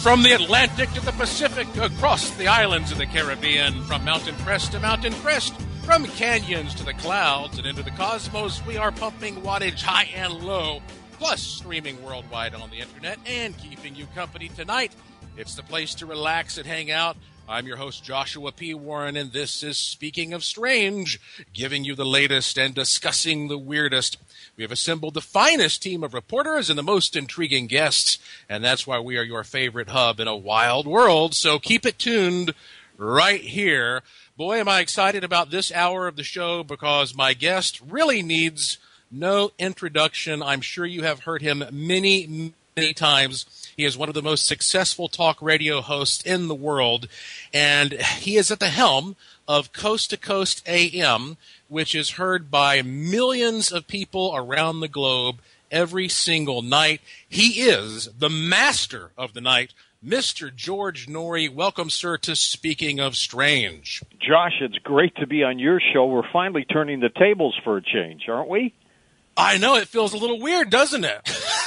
From the Atlantic to the Pacific, across the islands of the Caribbean, from mountain crest to mountain crest, from canyons to the clouds and into the cosmos, we are pumping wattage high and low, plus streaming worldwide on the internet and keeping you company tonight. It's the place to relax and hang out. I'm your host, Joshua P. Warren, and this is Speaking of Strange, giving you the latest and discussing the weirdest. We have assembled the finest team of reporters and the most intriguing guests, and that's why we are your favorite hub in a wild world, so keep it tuned right here. Boy, am I excited about this hour of the show because my guest really needs no introduction. I'm sure you have heard him many times. He is one of the most successful talk radio hosts in the world, and he is at the helm of Coast to Coast AM, which is heard by millions of people around the globe every single night. He is the master of the night, Mr. George Noory. Welcome, sir, to Speaking of Strange. Josh, it's great to be on your show. We're finally turning the tables for a change, aren't we? I know, it feels a little weird, doesn't it?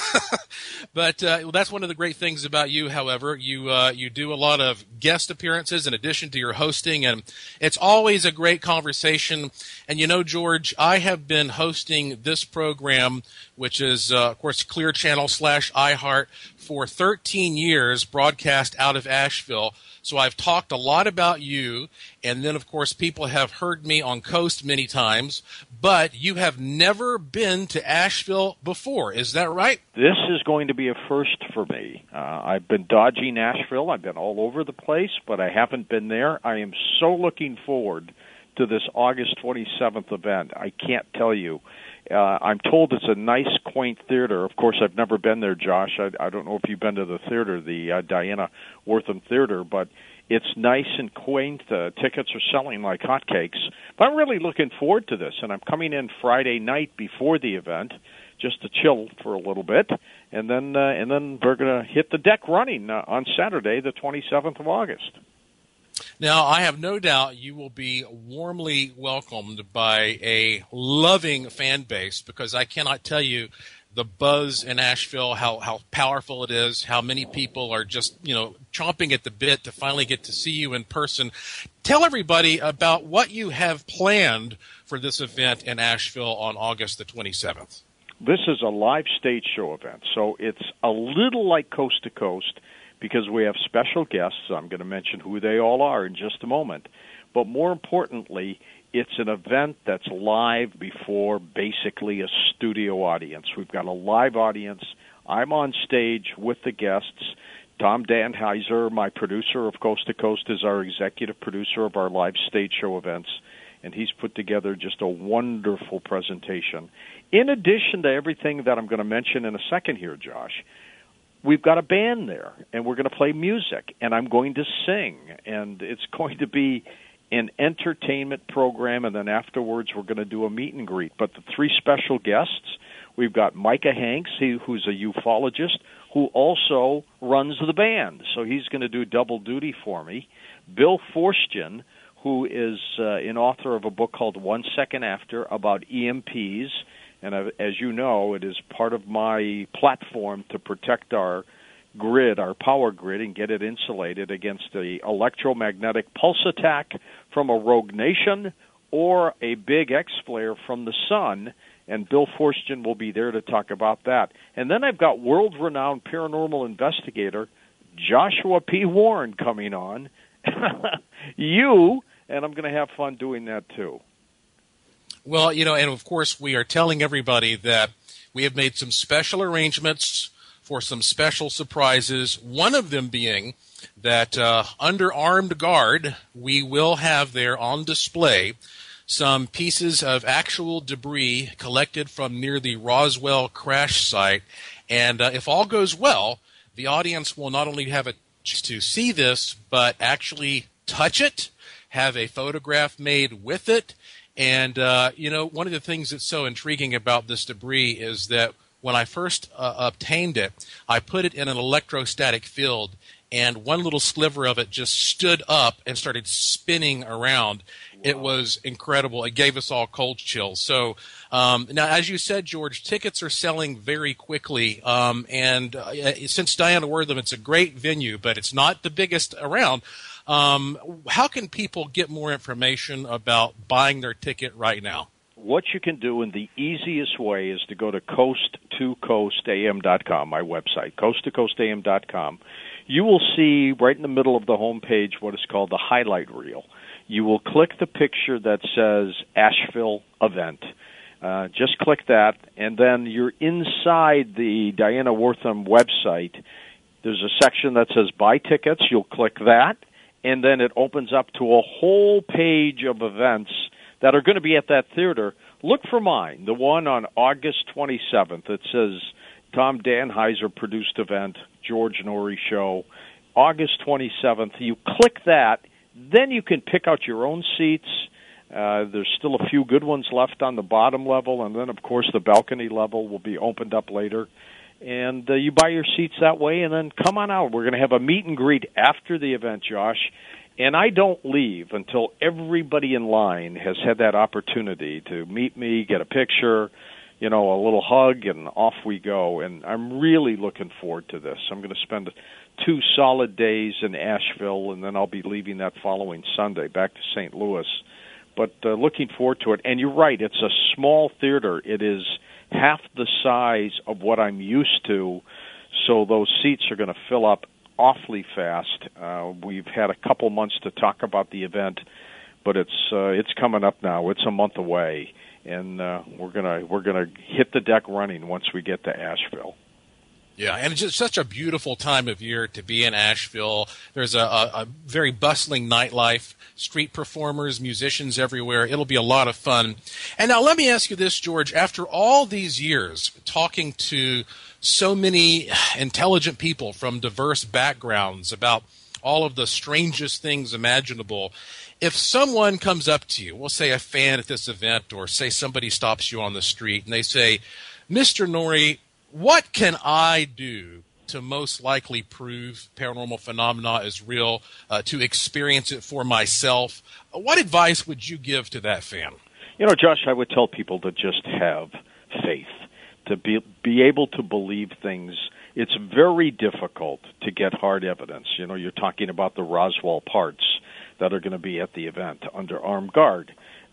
But that's one of the great things about you, however. You do a lot of guest appearances in addition to your hosting, and it's always a great conversation. And you know, George, I have been hosting this program, which is, of course, Clear Channel / iHeart, for 13 years, broadcast out of Asheville. So I've talked a lot about you, and then, of course, people have heard me on Coast many times, but you have never been to Asheville before. Is that right? This is going to be a first for me. I've been dodging Asheville. I've been all over the place, but I haven't been there. I am so looking forward to this August 27th event. I can't tell you. I'm told it's a nice, quaint theater. Of course, I've never been there, Josh. I don't know if you've been to the theater, the Diana Wortham Theater, but it's nice and quaint. Tickets are selling like hotcakes. But I'm really looking forward to this, and I'm coming in Friday night before the event just to chill for a little bit, and then we're going to hit the deck running on Saturday, the 27th of August. Now, I have no doubt you will be warmly welcomed by a loving fan base, because I cannot tell you the buzz in Asheville, how powerful it is, how many people are just, chomping at the bit to finally get to see you in person. Tell everybody about what you have planned for this event in Asheville on August the 27th. This is a live stage show event, so it's a little like Coast to Coast, because we have special guests. I'm going to mention who they all are in just a moment. But more importantly, it's an event that's live before basically a studio audience. We've got a live audience. I'm on stage with the guests. Tom Danheiser, my producer of Coast to Coast, is our executive producer of our live stage show events, and he's put together just a wonderful presentation. In addition to everything that I'm going to mention in a second here, Josh, we've got a band there, and we're going to play music, and I'm going to sing, and it's going to be an entertainment program, and then afterwards we're going to do a meet and greet. But the three special guests, we've got Micah Hanks, who's a ufologist, who also runs the band, so he's going to do double duty for me. Bill Forstchen, who is an author of a book called 1 Second After about EMPs, and as you know, it is part of my platform to protect our grid, our power grid, and get it insulated against the electromagnetic pulse attack from a rogue nation or a big X-flare from the sun, and Bill Forstchen will be there to talk about that. And then I've got world-renowned paranormal investigator Joshua P. Warren coming on. And I'm going to have fun doing that too. Well, and of course we are telling everybody that we have made some special arrangements for some special surprises, one of them being that under armed guard, we will have there on display some pieces of actual debris collected from near the Roswell crash site. And if all goes well, the audience will not only have a chance to see this, but actually touch it, have a photograph made with it. And, one of the things that's so intriguing about this debris is that when I first obtained it, I put it in an electrostatic field, and one little sliver of it just stood up and started spinning around. Wow. It was incredible. It gave us all cold chills. So now, as you said, George, tickets are selling very quickly. Since Diana Wortham, it's a great venue, but it's not the biggest around. How can people get more information about buying their ticket right now? What you can do, and the easiest way, is to go to coast2coastam.com, my website, coast2coastam.com. You will see right in the middle of the homepage what is called the highlight reel. You will click the picture that says Asheville event. Just click that, and then you're inside the Diana Wortham website. There's a section that says Buy Tickets. You'll click that, and then it opens up to a whole page of events that are going to be at that theater. Look for mine, the one on August 27th. It says Tom Danheiser produced event, George Noory show, August 27th. You click that, then you can pick out your own seats. There's still a few good ones left on the bottom level, and then, of course, the balcony level will be opened up later. And you buy your seats that way, and then come on out. We're going to have a meet and greet after the event, Josh. And I don't leave until everybody in line has had that opportunity to meet me, get a picture, a little hug, and off we go. And I'm really looking forward to this. I'm going to spend 2 solid days in Asheville, and then I'll be leaving that following Sunday back to St. Louis. But looking forward to it. And you're right, it's a small theater. It is half the size of what I'm used to, so those seats are going to fill up awfully fast. We've had a couple months to talk about the event, but it's coming up now. It's a month away, and we're gonna hit the deck running once we get to Asheville. Yeah, and it's just such a beautiful time of year to be in Asheville. There's a very bustling nightlife, street performers, musicians everywhere. It'll be a lot of fun. And now let me ask you this, George. After all these years talking to so many intelligent people from diverse backgrounds about all of the strangest things imaginable, if someone comes up to you, we'll say a fan at this event, or say somebody stops you on the street and they say, Mr. Noory, what can I do to most likely prove paranormal phenomena is real, to experience it for myself? What advice would you give to that fan? Josh, I would tell people to just have faith, to be able to believe things. It's very difficult to get hard evidence. You're talking about the Roswell parts that are going to be at the event under armed guard.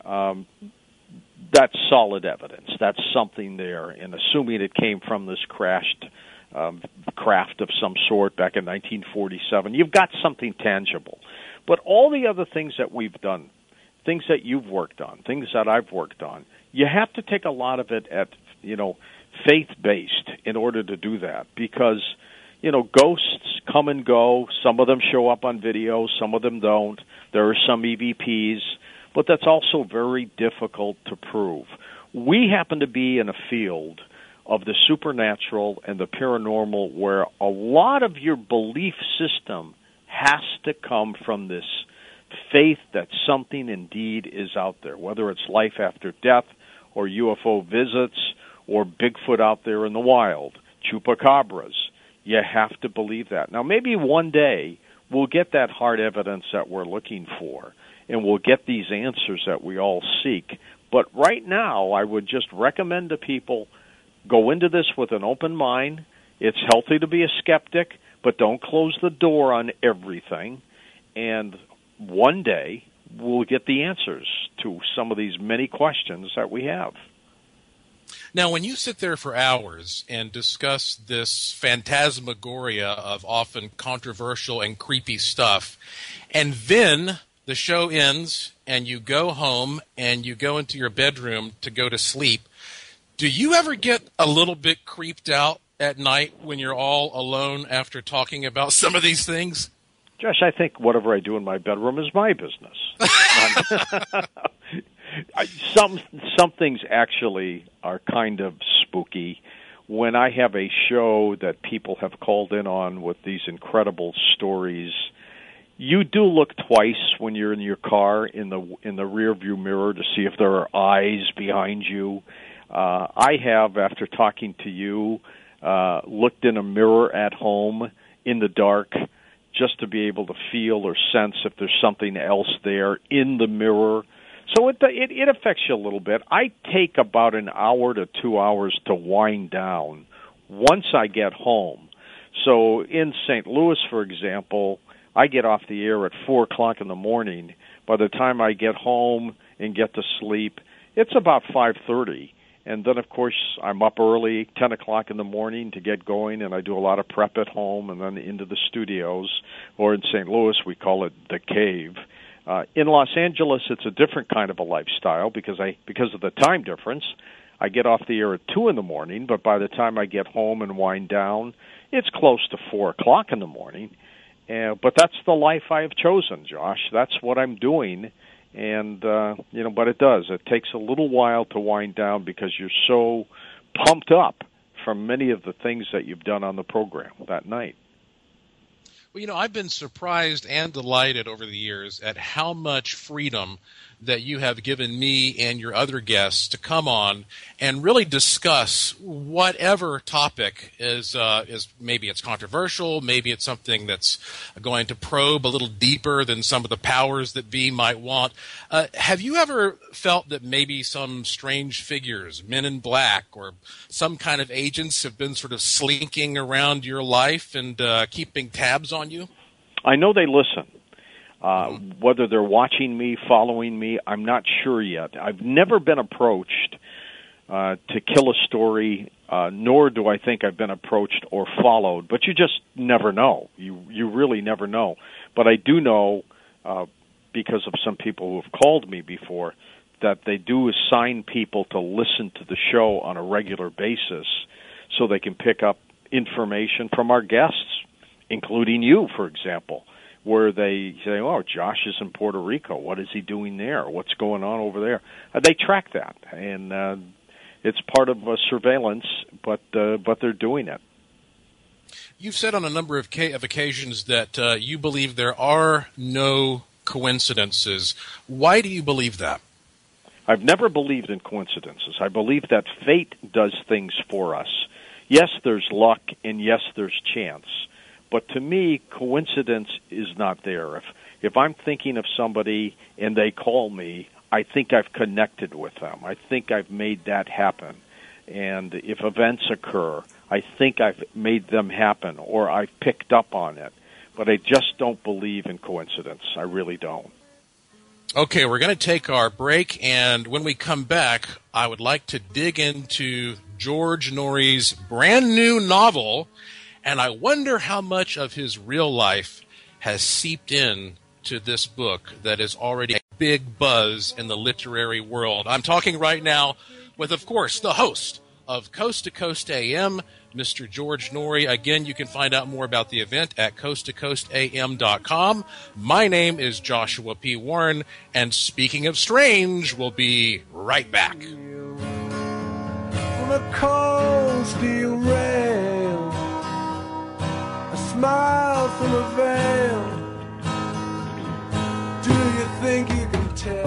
That's solid evidence. That's something there. And assuming it came from this crashed craft of some sort back in 1947, you've got something tangible. But all the other things that we've done, things that you've worked on, things that I've worked on, you have to take a lot of it at, faith-based in order to do that. Because, ghosts come and go. Some of them show up on video. Some of them don't. There are some EVPs. But that's also very difficult to prove. We happen to be in a field of the supernatural and the paranormal where a lot of your belief system has to come from this faith that something indeed is out there, whether it's life after death or UFO visits or Bigfoot out there in the wild, chupacabras. You have to believe that. Now, maybe one day we'll get that hard evidence that we're looking for, and we'll get these answers that we all seek. But right now, I would just recommend to people, go into this with an open mind. It's healthy to be a skeptic, but don't close the door on everything. And one day, we'll get the answers to some of these many questions that we have. Now, when you sit there for hours and discuss this phantasmagoria of often controversial and creepy stuff, and then the show ends and you go home and you go into your bedroom to go to sleep, do you ever get a little bit creeped out at night when you're all alone after talking about some of these things? Josh, I think whatever I do in my bedroom is my business. Some things actually are kind of spooky. When I have a show that people have called in on with these incredible stories, you do look twice when you're in your car in the rear view mirror to see if there are eyes behind you. I have, after talking to you, looked in a mirror at home in the dark just to be able to feel or sense if there's something else there in the mirror. So it affects you a little bit. I take about an hour to 2 hours to wind down once I get home. So in St. Louis, for example, I get off the air at 4 o'clock in the morning. By the time I get home and get to sleep, it's about 5:30. And then, of course, I'm up early, 10 o'clock in the morning to get going, and I do a lot of prep at home and then into the studios, or in St. Louis, we call it the cave. In Los Angeles, it's a different kind of a lifestyle because of the time difference. I get off the air at 2 in the morning, but by the time I get home and wind down, it's close to 4 o'clock in the morning. But that's the life I have chosen, Josh. That's what I'm doing. And, but it does. It takes a little while to wind down because you're so pumped up from many of the things that you've done on the program that night. Well, I've been surprised and delighted over the years at how much freedom that you have given me and your other guests to come on and really discuss whatever topic is maybe it's controversial, maybe it's something that's going to probe a little deeper than some of the powers that be might want. Have you ever felt that maybe some strange figures, men in black, or some kind of agents have been sort of slinking around your life and keeping tabs on you? I know they listen. Whether they're watching me, following me, I'm not sure yet. I've never been approached to kill a story, nor do I think I've been approached or followed. But you just never know. You really never know. But I do know, because of some people who have called me before, that they do assign people to listen to the show on a regular basis so they can pick up information from our guests, including you, for example, where they say, oh, Josh is in Puerto Rico. What is he doing there? What's going on over there? They track that, and it's part of surveillance, but they're doing it. You've said on a number of occasions that you believe there are no coincidences. Why do you believe that? I've never believed in coincidences. I believe that fate does things for us. Yes, there's luck, and yes, there's chance. But to me, coincidence is not there. If I'm thinking of somebody and they call me, I think I've connected with them. I think I've made that happen. And if events occur, I think I've made them happen or I've picked up on it. But I just don't believe in coincidence. I really don't. Okay, we're going to take our break, and when we come back, I would like to dig into George Noory's brand new novel, and I wonder how much of his real life has seeped in to this book that is already a big buzz in the literary world. I'm talking right now with, of course, the host of Coast to Coast AM, Mr. George Noory. Again, you can find out more about the event at coasttocoastam.com. My name is Joshua P. Warren, and speaking of strange, we'll be right back. From a cold steel rail, a smile from a veil. Do you think you can tell?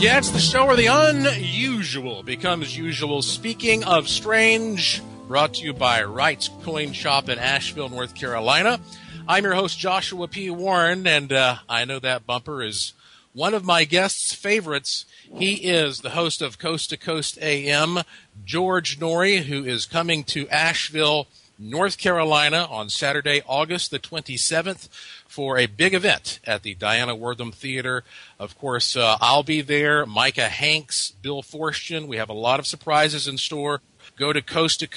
Yeah, it's the show where the unusual becomes usual. Speaking of strange, brought to you by Wright's Coin Shop in Asheville, North Carolina. I'm your host, Joshua P. Warren, and I know that bumper is one of my guests' favorites. He is the host of Coast to Coast AM, George Noory, who is coming to Asheville, North Carolina on Saturday, August the 27th for a big event at the Diana Wortham Theater. Of course, I'll be there, Micah Hanks, Bill Forstchen. We have a lot of surprises in store. Go to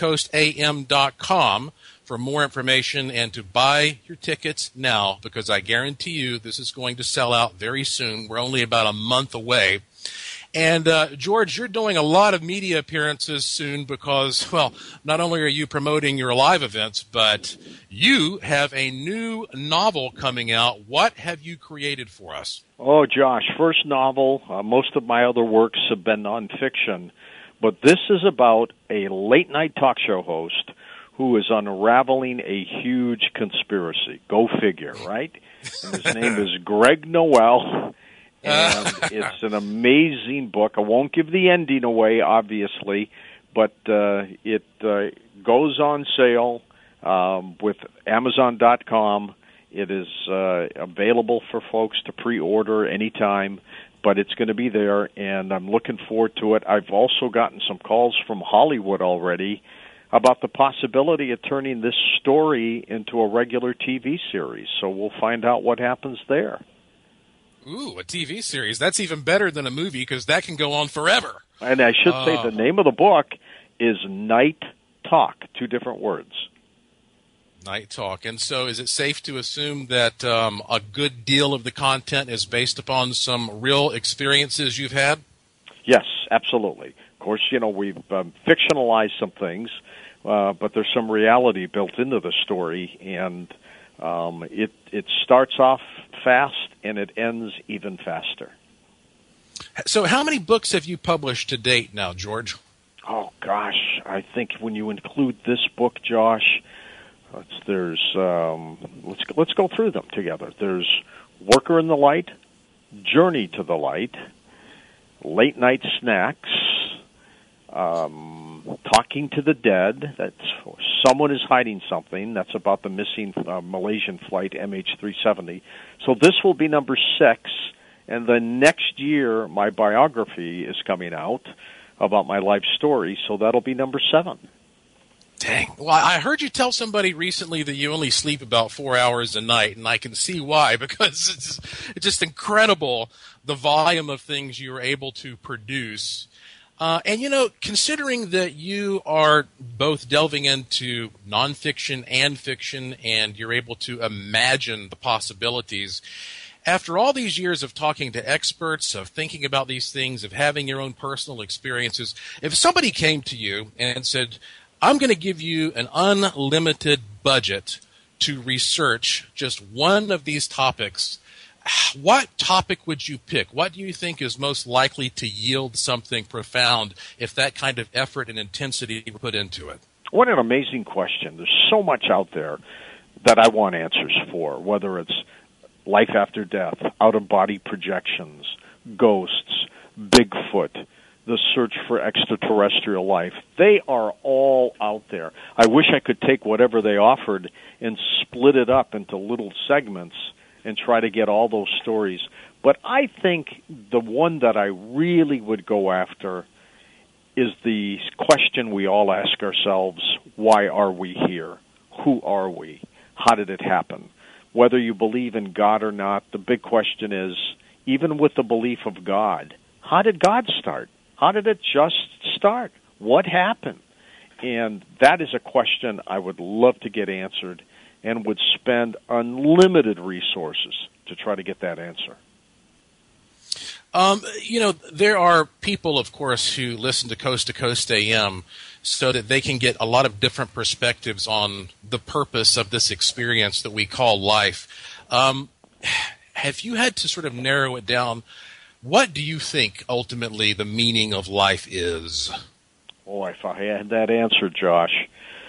coasttocoastam.com for more information and to buy your tickets now, because I guarantee you this is going to sell out very soon. We're only about a month away. And, George, you're doing a lot of media appearances soon because, well, not only are you promoting your live events, but you have a new novel coming out. What have you created for us? Oh, Josh, first novel. Most of my other works have been nonfiction, but this is about a late-night talk show host who is unraveling a huge conspiracy. Go figure, right? And his name is Greg Noel. And it's an amazing book. I won't give the ending away, obviously, but it goes on sale with Amazon.com. It is available for folks to pre-order anytime, but it's going to be there, and I'm looking forward to it. I've also gotten some calls from Hollywood already about the possibility of turning this story into a regular TV series, so we'll find out what happens there. Ooh, a TV series. That's even better than a movie because that can go on forever. And I should say the name of the book is Night Talk, 2 different words. Night Talk. And so is it safe to assume that a good deal of the content is based upon some real experiences you've had? Yes, absolutely. Of course, you know, we've fictionalized some things, but there's some reality built into the story, and it starts off fast and it ends even faster. So how many books have you published to date now, George? Oh, gosh. I think when you include this book, Josh, let's go through them together. There's Worker in the Light, Journey to the Light, Late Night Snacks, Talking to the Dead, that's Someone is Hiding Something, that's about the missing Malaysian flight MH370. So this will be number 6, and then next year my biography is coming out about my life story, so that'll be number 7. Dang. Well, I heard you tell somebody recently that you only sleep about 4 hours a night, and I can see why, because it's just incredible the volume of things you're able to produce. And, you know, considering that you are both delving into nonfiction and fiction and you're able to imagine the possibilities, after all these years of talking to experts, of thinking about these things, of having your own personal experiences, if somebody came to you and said, I'm going to give you an unlimited budget to research just one of these topics, what topic would you pick? What do you think is most likely to yield something profound if that kind of effort and intensity were put into it? What an amazing question. There's so much out there that I want answers for, whether it's life after death, out-of-body projections, ghosts, Bigfoot, the search for extraterrestrial life. They are all out there. I wish I could take whatever they offered and split it up into little segments and try to get all those stories. But I think the one that I really would go after is the question we all ask ourselves, why are we here? Who are we? How did it happen? Whether you believe in God or not, the big question is, even with the belief of God, how did God start? How did it just start? What happened? And that is a question I would love to get answered and would spend unlimited resources to try to get that answer. You know, there are people, of course, who listen to Coast AM so that they can get a lot of different perspectives on the purpose of this experience that we call life. Have you had to sort of narrow it down? What do you think ultimately the meaning of life is? Oh, if I had that answer, Josh,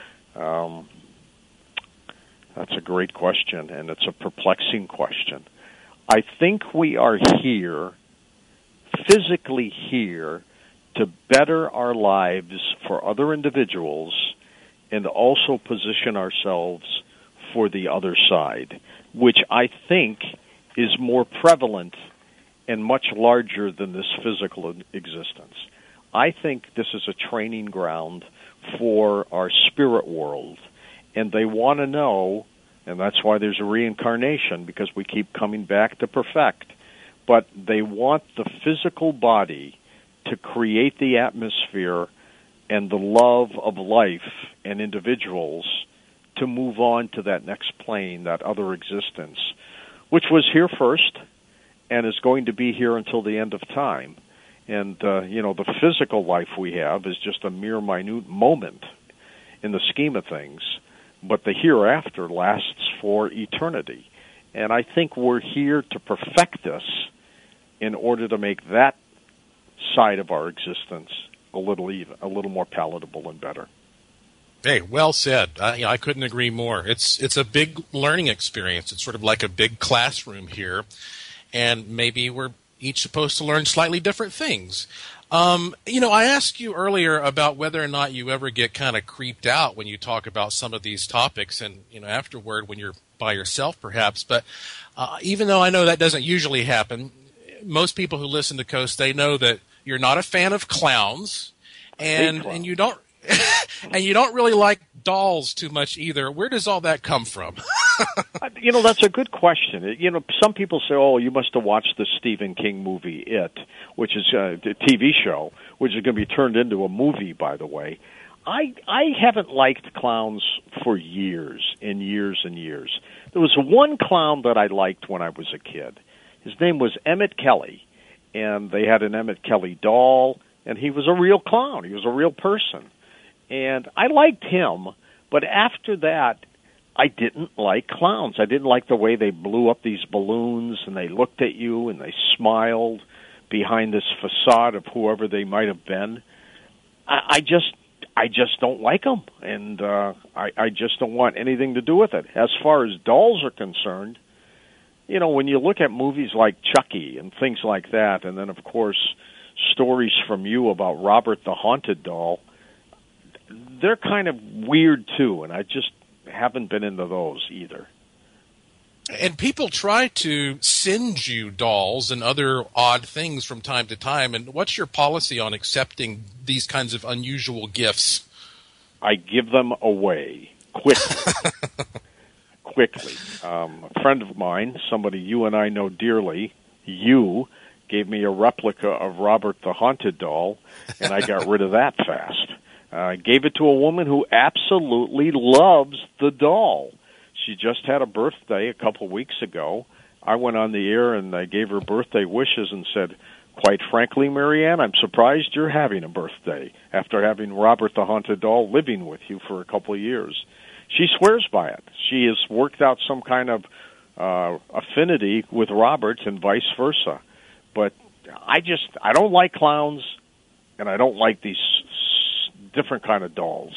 that's a great question, and it's a perplexing question. I think we are here physically here to better our lives for other individuals and also position ourselves for the other side, which I think is more prevalent and much larger than this physical existence. I think this is a training ground for our spirit world, and they want to know, and that's why there's a reincarnation, because we keep coming back to perfect, but they want the physical body to create the atmosphere and the love of life and individuals to move on to that next plane, that other existence, which was here first and is going to be here until the end of time. And, the physical life we have is just a mere minute moment in the scheme of things, but the hereafter lasts for eternity. And I think we're here to perfect this in order to make that side of our existence a little more palatable and better. Hey, well said. I couldn't agree more. It's a big learning experience. It's sort of like a big classroom here, and maybe we're each supposed to learn slightly different things. I asked you earlier about whether or not you ever get kind of creeped out when you talk about some of these topics, and afterward when you're by yourself, perhaps. But even though I know that doesn't usually happen, most people who listen to Coast, they know that you're not a fan of clowns, and you don't and you don't really like dolls too much either. Where does all that come from? That's a good question. Some people say, "Oh, you must have watched the Stephen King movie It," which is a TV show, which is going to be turned into a movie, by the way. I haven't liked clowns for years and years and years. There was one clown that I liked when I was a kid. His name was Emmett Kelly, and they had an Emmett Kelly doll, and he was a real clown. He was a real person. And I liked him, but after that, I didn't like clowns. I didn't like the way they blew up these balloons, and they looked at you, and they smiled behind this facade of whoever they might have been. I just don't like them, and I just don't want anything to do with it. As far as dolls are concerned, when you look at movies like Chucky and things like that, and then, of course, stories from you about Robert the Haunted Doll, they're kind of weird, too, and I just haven't been into those either. And people try to send you dolls and other odd things from time to time, and what's your policy on accepting these kinds of unusual gifts? I give them away quickly. A friend of mine, somebody you and I know dearly, gave me a replica of Robert the Haunted Doll, and I got rid of that fast. I gave it to a woman who absolutely loves the doll. She just had a birthday a couple weeks ago. I went on the air and I gave her birthday wishes and said, "Quite frankly, Marianne, I'm surprised you're having a birthday after having Robert the Haunted Doll living with you for a couple of years." She swears by it. She has worked out some kind of affinity with Robert and vice versa. But I don't like clowns, and I don't like these different kind of dolls.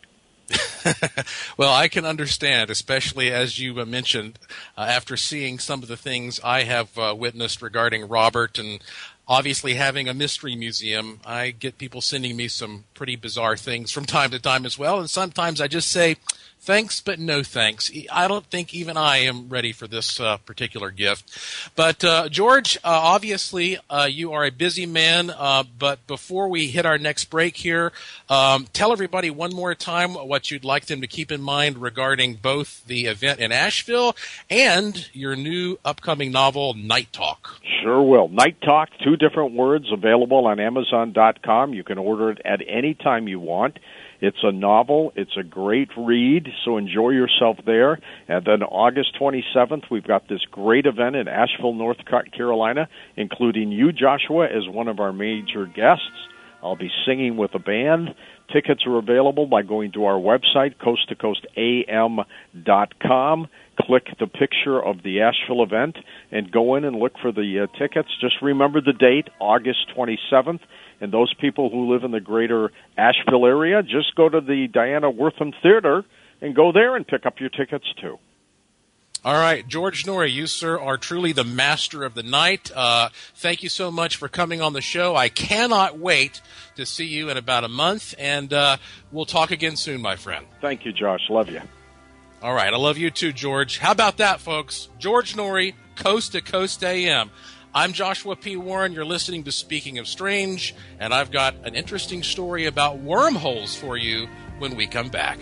Well, I can understand, especially as you mentioned, after seeing some of the things I have witnessed regarding Robert, and obviously having a mystery museum, I get people sending me some pretty bizarre things from time to time as well, and sometimes I just say, thanks, but no thanks. I don't think even I am ready for this particular gift. But, George, obviously you are a busy man, but before we hit our next break here, tell everybody one more time what you'd like them to keep in mind regarding both the event in Asheville and your new upcoming novel, Night Talk. Sure will. Night Talk, 2 different words, available on Amazon.com. You can order it at any time you want. It's a novel. It's a great read, so enjoy yourself there. And then August 27th, we've got this great event in Asheville, North Carolina, including you, Joshua, as one of our major guests. I'll be singing with a band. Tickets are available by going to our website, coasttocoastam.com. Click the picture of the Asheville event and go in and look for the tickets. Just remember the date, August 27th. And those people who live in the greater Asheville area, just go to the Diana Wortham Theater and go there and pick up your tickets, too. All right, George Noory, you, sir, are truly the master of the night. Thank you so much for coming on the show. I cannot wait to see you in about a month, and we'll talk again soon, my friend. Thank you, Josh. Love you. All right, I love you too, George. How about that, folks? George Noory, Coast to Coast AM. I'm Joshua P. Warren. You're listening to Speaking of Strange, and I've got an interesting story about wormholes for you when we come back.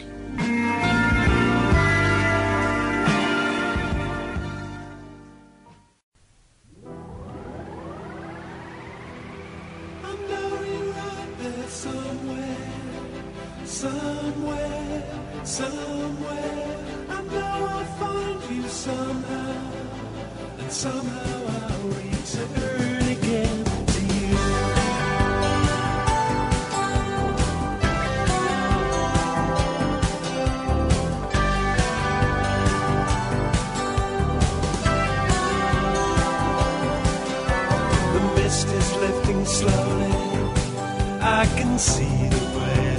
Somewhere, I know I'll find you somehow, and somehow I'll return again to you. The mist is lifting slowly, I can see the way.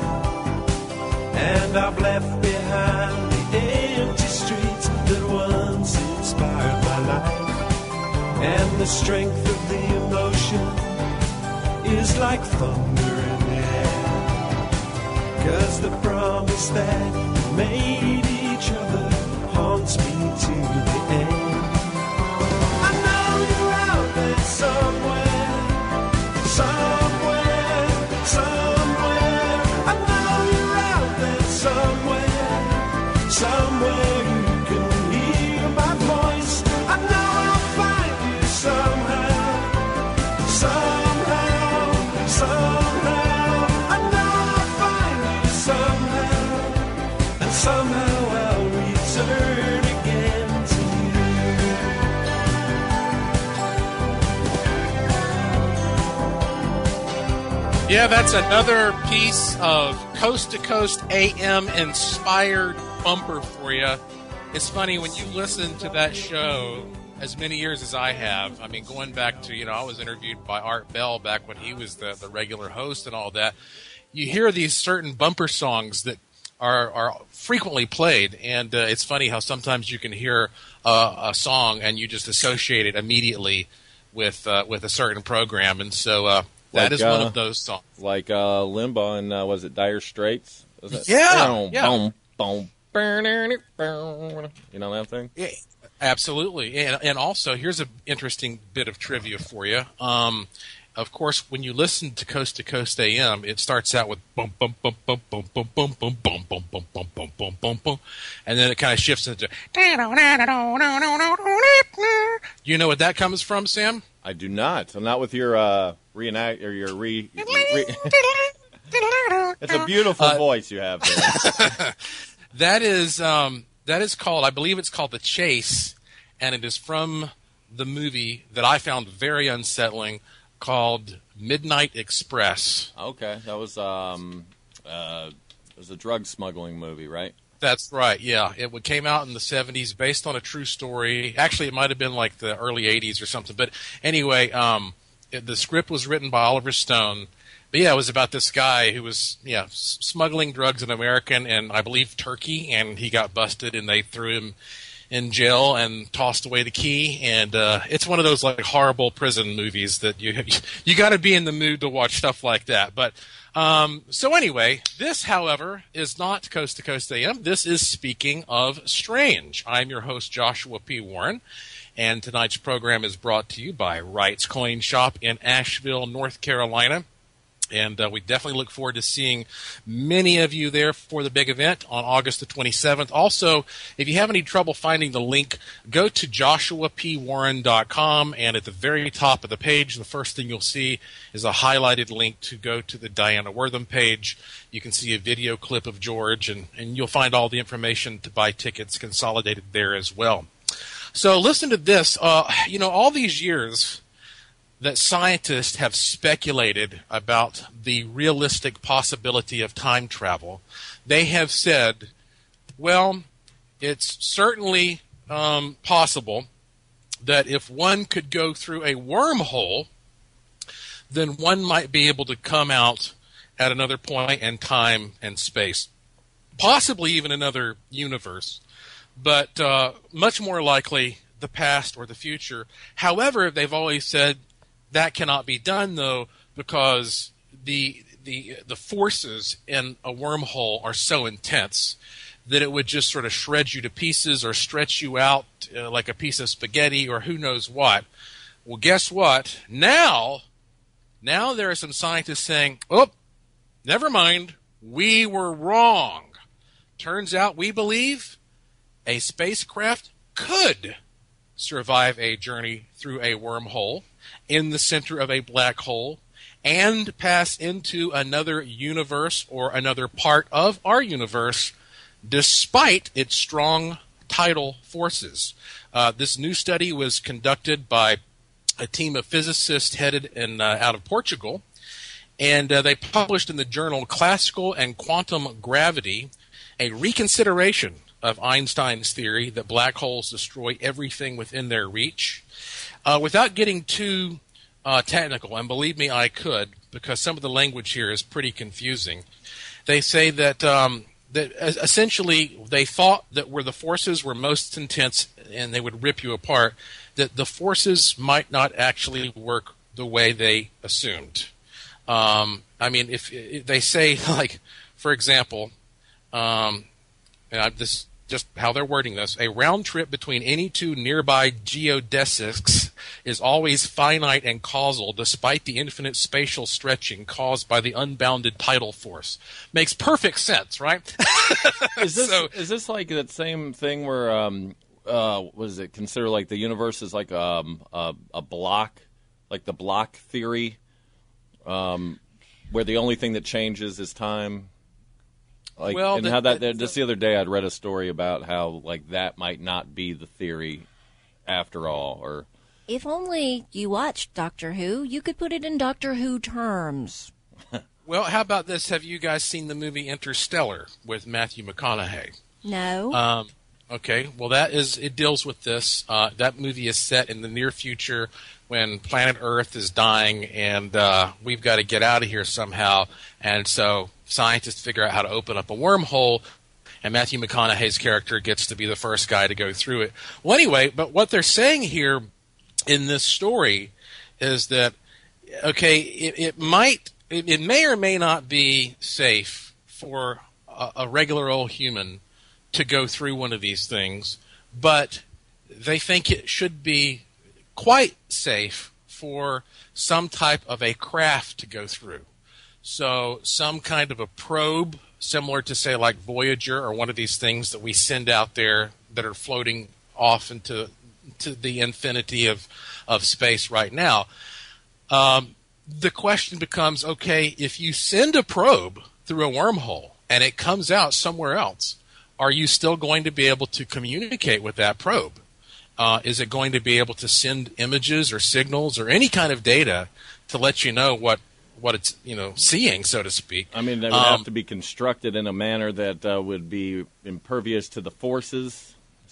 And I've left behind the empty streets that once inspired my life. And the strength of the emotion is like thunder in the air. 'Cause the promise that we made each other haunts me to the end. I know you're out there somewhere, somewhere, somewhere. I know you're out there somewhere, somewhere you can hear my voice. I know I'll find you somehow, somehow, somehow. I know I'll find you somehow, and somehow I'll return again to you. Yeah, that's another piece of Coast to Coast AM inspired bumper for you. It's funny when you listen to that show as many years as I have. I mean, going back to, I was interviewed by Art Bell back when he was the regular host and all that. You hear these certain bumper songs that are frequently played, and it's funny how sometimes you can hear a song and you just associate it immediately with a certain program, and so that is one of those songs. Like Limbaugh and was it Dire Straits? Yeah. Boom, boom, you know that thing? Yeah, absolutely. And also, here's an interesting bit of trivia for you. Of course, when you listen to Coast AM, it starts out with bum bum bum bum bum bum bum bum bum bum bum bum bum bum bum bum, and then it kind of shifts into. You know what that comes from, Sam? I do not. I'm not with your reenact or your It's a beautiful voice you have there. That is called, I believe it's called The Chase, and it is from the movie that I found very unsettling called Midnight Express. Okay, that was it was a drug smuggling movie, right? That's right, yeah. It came out in the 70s based on a true story. Actually, it might have been like the early 80s or something. But anyway, the script was written by Oliver Stone. But yeah, it was about this guy who was smuggling drugs in America and I believe Turkey, and he got busted and they threw him in jail and tossed away the key. And it's one of those like horrible prison movies that you got to be in the mood to watch stuff like that. But so anyway, this, however, is not Coast to Coast AM. This is Speaking of Strange. I'm your host, Joshua P. Warren, and tonight's program is brought to you by Wright's Coin Shop in Asheville, North Carolina. And we definitely look forward to seeing many of you there for the big event on August the 27th. Also, if you have any trouble finding the link, go to joshuapwarren.com, and at the very top of the page, the first thing you'll see is a highlighted link to go to the Diana Wortham page. You can see a video clip of George, and you'll find all the information to buy tickets consolidated there as well. So listen to this. All these years that scientists have speculated about the realistic possibility of time travel, they have said, well, it's certainly possible that if one could go through a wormhole, then one might be able to come out at another point in time and space, possibly even another universe. but much more likely the past or the future. However, they've always said that cannot be done, though, because the forces in a wormhole are so intense that it would just sort of shred you to pieces or stretch you out like a piece of spaghetti or who knows what. Well, guess what? Now there are some scientists saying, oh, never mind, we were wrong. Turns out we believe a spacecraft could survive a journey through a wormhole in the center of a black hole and pass into another universe or another part of our universe despite its strong tidal forces. This new study was conducted by a team of physicists headed out of Portugal, and they published in the journal Classical and Quantum Gravity a reconsideration of Einstein's theory that black holes destroy everything within their reach. Without getting too technical, and believe me, I could, because some of the language here is pretty confusing. They say that that essentially they thought that where the forces were most intense and they would rip you apart, that the forces might not actually work the way they assumed. I mean, if they say, like, for example, this just how they're wording this, a round trip between any two nearby geodesics is always finite and causal despite the infinite spatial stretching caused by the unbounded tidal force. Makes perfect sense, right? Is this like that same thing where was it considered like the universe is like a block, like the block theory, where the only thing that changes is time? Like, well, and how that just the other day I'd read a story about how like that might not be the theory after all. Or if only you watched Doctor Who, you could put it in Doctor Who terms. Well, how about this? Have you guys seen the movie Interstellar with Matthew McConaughey? No. Okay, well it deals with this. That movie is set in the near future when planet Earth is dying and we've got to get out of here somehow. And so scientists figure out how to open up a wormhole, and Matthew McConaughey's character gets to be the first guy to go through it. Well, anyway, but what they're saying here in this story is that, okay, it may or may not be safe for a regular old human to go through one of these things, but they think it should be quite safe for some type of a craft to go through. So some kind of a probe, similar to, say, like Voyager or one of these things that we send out there that are floating off into the infinity of space right now. The question becomes, okay, if you send a probe through a wormhole and it comes out somewhere else, are you still going to be able to communicate with that probe? Is it going to be able to send images or signals or any kind of data to let you know what it's seeing, so to speak? I mean, they would have to be constructed in a manner that would be impervious to the forces.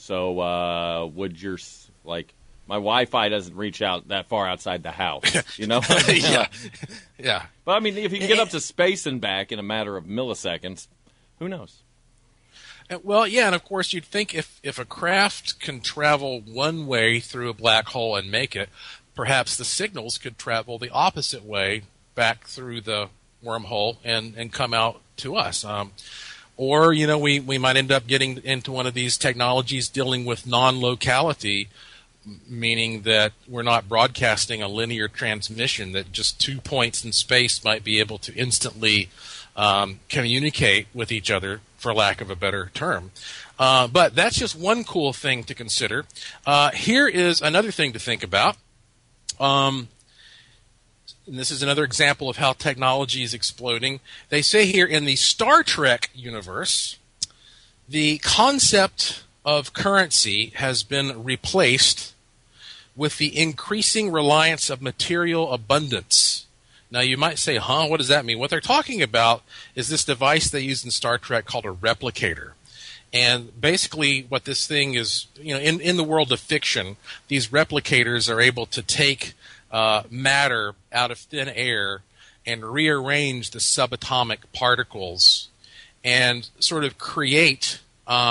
So would your my Wi-Fi doesn't reach out that far outside the house, you know? Yeah. But I mean, if you can get up to space and back in a matter of milliseconds, who knows? Well, yeah, and of course you'd think if a craft can travel one way through a black hole and make it, perhaps the signals could travel the opposite way back through the wormhole and come out to us. Or, we might end up getting into one of these technologies dealing with non-locality, meaning that we're not broadcasting a linear transmission, that just 2 points in space might be able to instantly communicate with each other, for lack of a better term. But that's just one cool thing to consider. Here is another thing to think about. And this is another example of how technology is exploding. They say here in the Star Trek universe, the concept of currency has been replaced with the increasing reliance of material abundance. Now, you might say, what does that mean? What they're talking about is this device they use in Star Trek called a replicator. And basically what this thing is, in the world of fiction, these replicators are able to take matter out of thin air and rearrange the subatomic particles and sort of create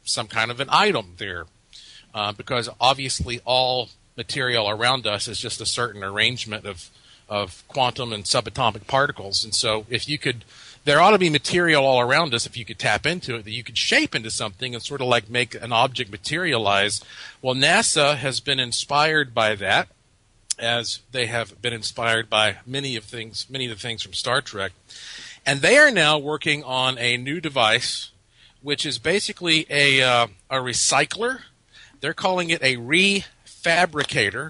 some kind of an item there, because obviously all material around us is just a certain arrangement of quantum and subatomic particles. And so there ought to be material all around us, if you could tap into it, that you could shape into something and sort of like make an object materialize. Well, NASA has been inspired by that, as they have been inspired by many of the things from Star Trek. And they are now working on a new device, which is basically a recycler. They're calling it a refabricator.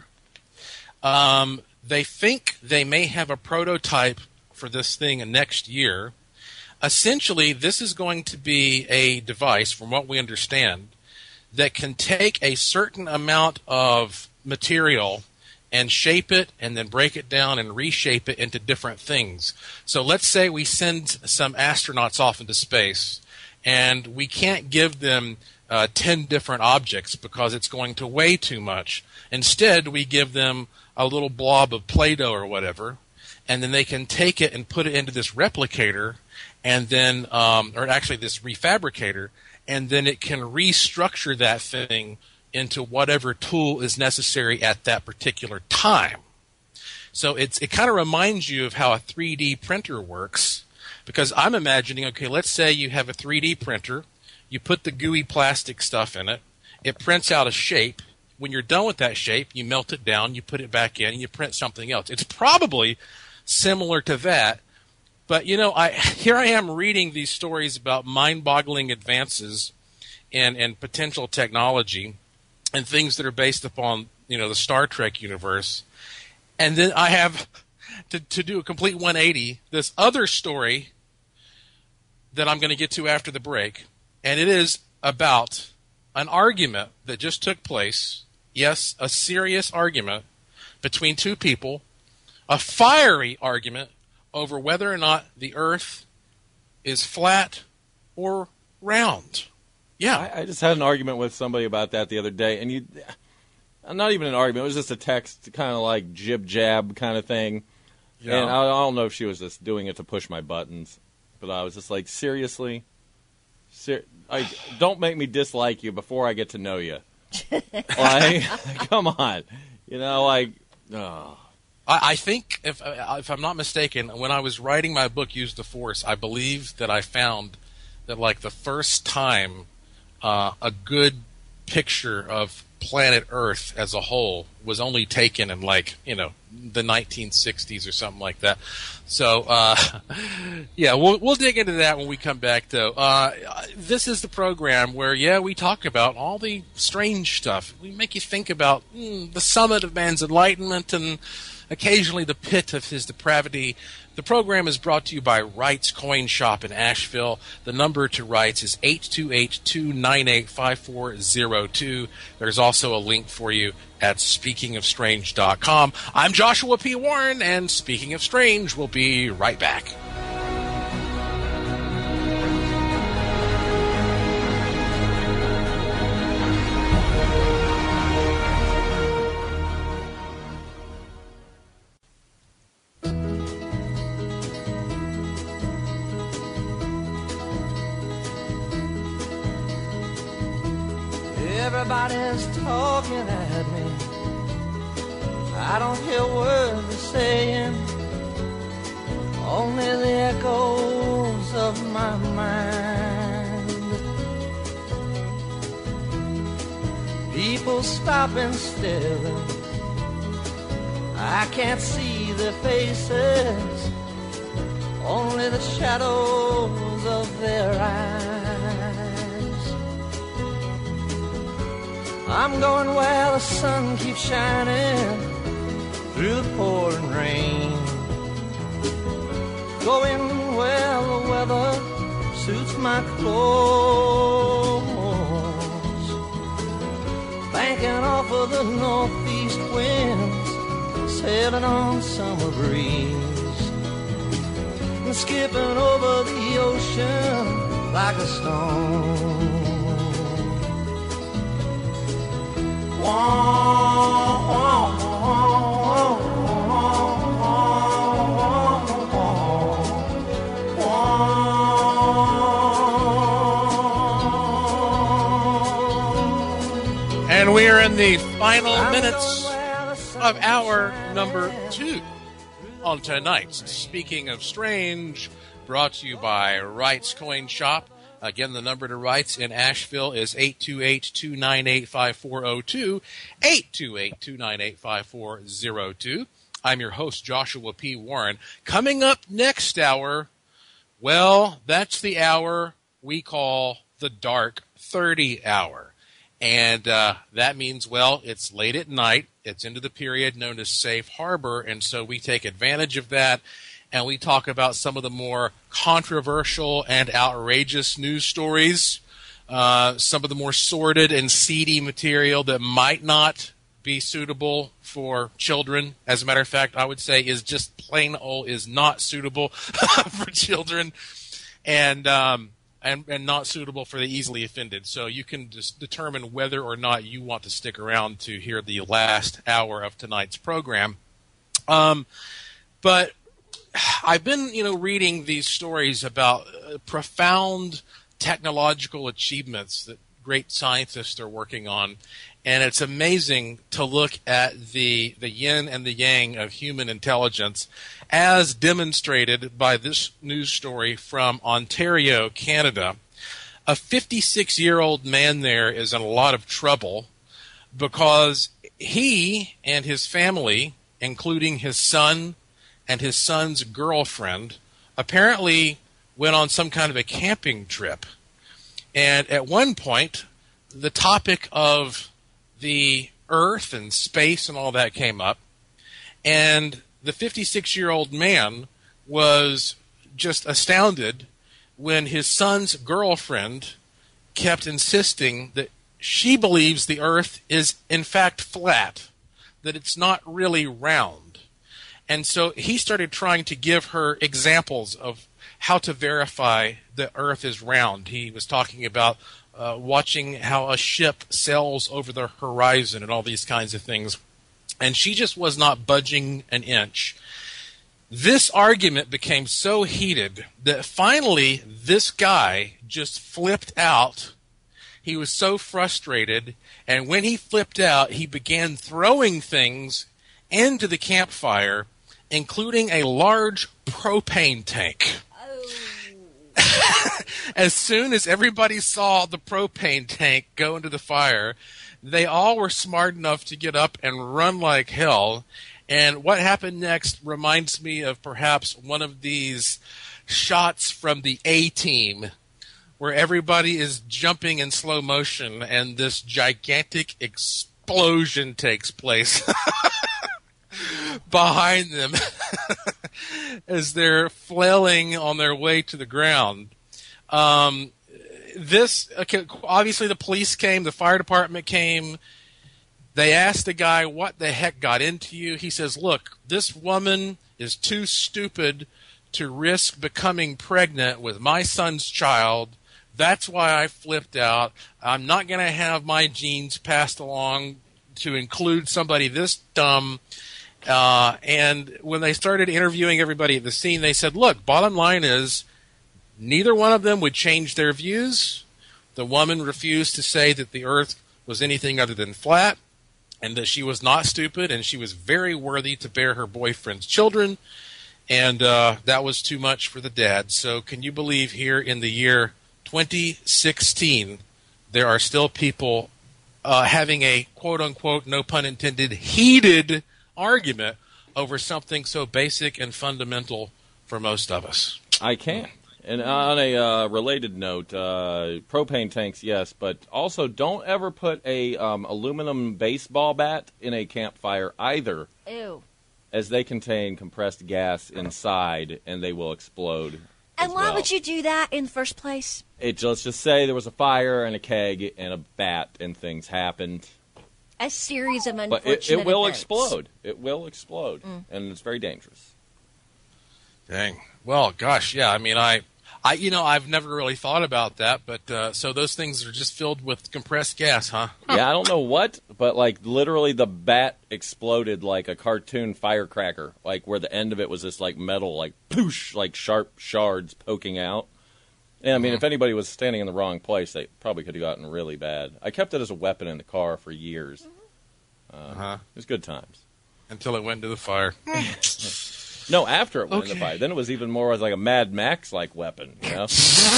They think they may have a prototype for this thing next year. Essentially, this is going to be a device, from what we understand, that can take a certain amount of material and shape it and then break it down and reshape it into different things. So let's say we send some astronauts off into space, and we can't give them 10 different objects because it's going to weigh too much. Instead, we give them a little blob of Play-Doh or whatever, and then they can take it and put it into this replicator, and then, or actually this refabricator, and then it can restructure that thing into whatever tool is necessary at that particular time. So it kind of reminds you of how a 3D printer works, because I'm imagining, okay, let's say you have a 3D printer, you put the gooey plastic stuff in it, it prints out a shape. When you're done with that shape, you melt it down, you put it back in, and you print something else. It's probably similar to that. But, here I am reading these stories about mind-boggling advances in potential technology and things that are based upon, the Star Trek universe. And then I have, to do a complete 180, this other story that I'm going to get to after the break. And it is about an argument that just took place. Yes, a serious argument between two people, a fiery argument over whether or not the Earth is flat or round. Yeah. I just had an argument with somebody about that the other day, and not even an argument, it was just a text, kind of like jib-jab kind of thing. Yeah. And I don't know if she was just doing it to push my buttons, but I was just like, seriously? Don't make me dislike you before I get to know you. Come on. Oh. I think, if I'm not mistaken, when I was writing my book, Use the Force, I believe that I found that, the first time a good picture of planet Earth as a whole was only taken in, the 1960s or something like that. So, yeah, we'll dig into that when we come back, though. This is the program where, we talk about all the strange stuff. We make you think about the summit of man's enlightenment and occasionally the pit of his depravity. The program is brought to you by Wright's Coin Shop in Asheville. The number to Wright's is 828-298-5402. There's also a link for you at speakingofstrange.com. I'm Joshua P. Warren, and Speaking of Strange will be right back. Everybody's talking at me. I don't hear words they're saying, only the echoes of my mind. People stop and stare. I can't see their faces, only the shadows of their eyes. I'm going where the sun keeps shining through the pouring rain, going where the weather suits my clothes, banking off of the northeast winds, sailing on summer breeze, and skipping over the ocean like a stone. And we are in the final minutes of hour number 2 on tonight's Speaking of Strange, brought to you by Wright's Coin Shop. Again, the number to Wright's in Asheville is 828-298-5402, 828-298-5402. I'm your host, Joshua P. Warren. Coming up next hour, well, that's the hour we call the Dark 30 hour. And that means, well, it's late at night. It's into the period known as Safe Harbor, and so we take advantage of that, and we talk about some of the more controversial and outrageous news stories, some of the more sordid and seedy material that might not be suitable for children. As a matter of fact, I would say is just plain old is not suitable for children. And not suitable for the easily offended. So you can just determine whether or not you want to stick around to hear the last hour of tonight's program. But I've been, reading these stories about profound technological achievements that great scientists are working on. And it's amazing to look at the yin and the yang of human intelligence as demonstrated by this news story from Ontario, Canada. A 56-year-old man there is in a lot of trouble because he and his family, including his son and his son's girlfriend, apparently went on some kind of a camping trip. And at one point, the topic of the Earth and space and all that came up, and the 56-year-old man was just astounded when his son's girlfriend kept insisting that she believes the Earth is in fact flat, that it's not really round. And so he started trying to give her examples of how to verify the Earth is round. He was talking about watching how a ship sails over the horizon and all these kinds of things. And she just was not budging an inch. This argument became so heated that finally this guy just flipped out. He was so frustrated. And when he flipped out, he began throwing things into the campfire, including a large propane tank. As soon as everybody saw the propane tank go into the fire, they all were smart enough to get up and run like hell. And what happened next reminds me of perhaps one of these shots from the A-Team where everybody is jumping in slow motion and this gigantic explosion takes place behind them as they're flailing on their way to the ground. Obviously the police came, the fire department came. They asked the guy, what the heck got into you? He says, look, this woman is too stupid to risk becoming pregnant with my son's child. That's why I flipped out. I'm not going to have my genes passed along to include somebody this dumb. And when they started interviewing everybody at the scene, they said, look, bottom line is neither one of them would change their views. The woman refused to say that the Earth was anything other than flat and that she was not stupid and she was very worthy to bear her boyfriend's children. And that was too much for the dad. So can you believe here in the year 2016, there are still people having a quote-unquote, no pun intended, heated argument over something so basic and fundamental for most of us. I can. And on a related note, propane tanks, yes, but also don't ever put a aluminum baseball bat in a campfire either. Ew. As they contain compressed gas inside, and they will explode. And why would you do that in the first place? Let's just say there was a fire and a keg and a bat and things happened. A series of unfortunate events. But it will events. explode. It will explode, and it's very dangerous. Dang. Well, gosh, yeah. I mean, I've never really thought about that, but so those things are just filled with compressed gas, huh? Yeah, I don't know what, but like literally the bat exploded like a cartoon firecracker, like where the end of it was this like metal, like poosh, like sharp shards poking out. And I mean, if anybody was standing in the wrong place, they probably could have gotten really bad. I kept it as a weapon in the car for years. It was good times. Until it went into the fire. No, after it went in the fire. Then it was even more like a Mad Max-like weapon, you know?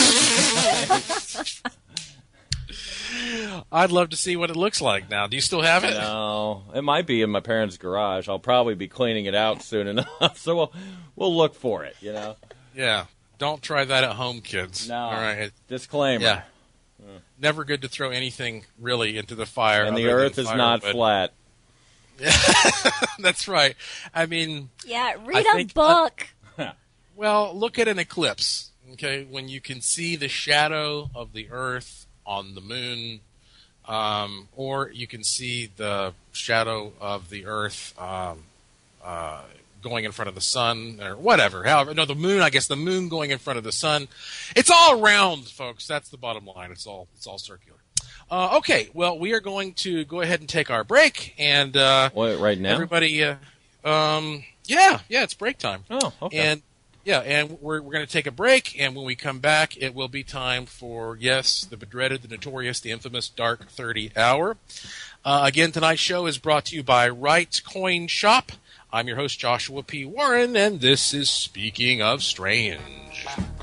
I'd love to see what it looks like now. Do you still have it? No, it might be in my parents' garage. I'll probably be cleaning it out soon enough, so we'll look for it, you know? Yeah. Don't try that at home, kids. No. All right. Disclaimer. Yeah. Never good to throw anything really into the fire. And the earth is not flat. That's right. I mean... Yeah, read a book. Well, look at an eclipse, okay, when you can see the shadow of the earth on the moon, or you can see the shadow of the earth going in front of the sun, or whatever. However, no, the moon, I guess the moon going in front of the sun. It's all round, folks. That's the bottom line. It's all circular. Okay, well, we are going to go ahead and take our break, and what, right now? Everybody, yeah, it's break time. Oh, okay. And we're going to take a break, and when we come back, it will be time for, yes, the dreaded, the notorious, the infamous Dark 30 Hour. Again, tonight's show is brought to you by Right Coin Shop. I'm your host, Joshua P. Warren, and this is Speaking of Strange.